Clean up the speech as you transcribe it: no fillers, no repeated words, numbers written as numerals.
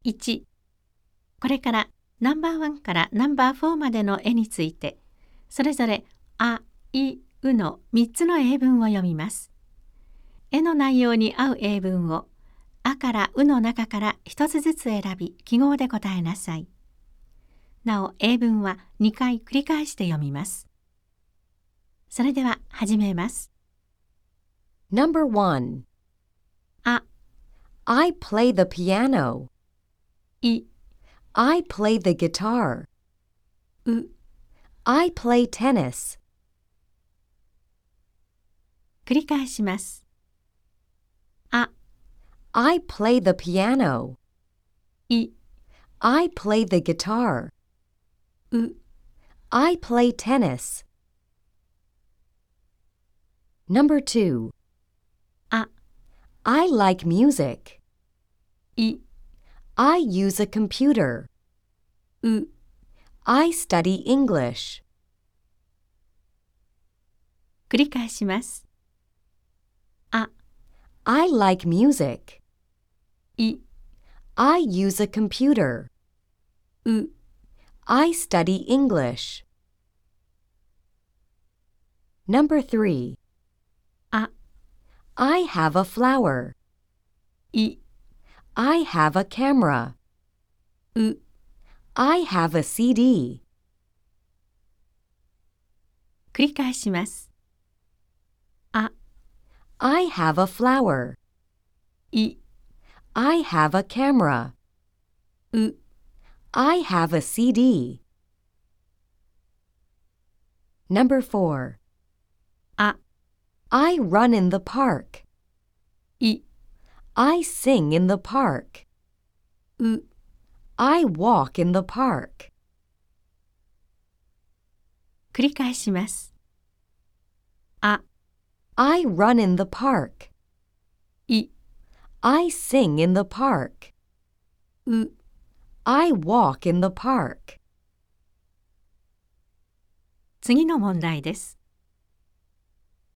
1、これからナンバー1からナンバー4までの絵について、それぞれあ、い、うの3つの英文を読みます。絵の内容に合う英文をあからうの中から1つずつ選び、記号で答えなさい。なお、英文は2回繰り返して読みます。それでは始めます。 No.1. あ、 I play the piano. い、 I play the guitar. う、 I play tennis. 繰り返します。あ、 I play the piano. い、 I play the guitar. う、 I play tennis. No.2. あ、 I like music. い、 I use a computer. う、 I study English. 繰り返します。あ、 I like music. い、 I use a computer. う、 I study English. No.3. あ、 I have a flower. い、 I have a camera. う、 I have a CD. 繰り返します。あ、 I have a flower. い、 I have a camera. う、 I have a CD. No.4. あ、 I run in the park. い、 I sing in the park. う、 I walk in the park. 繰り返します。あ、 I run in the park. い、 I sing in the park. う、 I walk in the park. 次の問題です。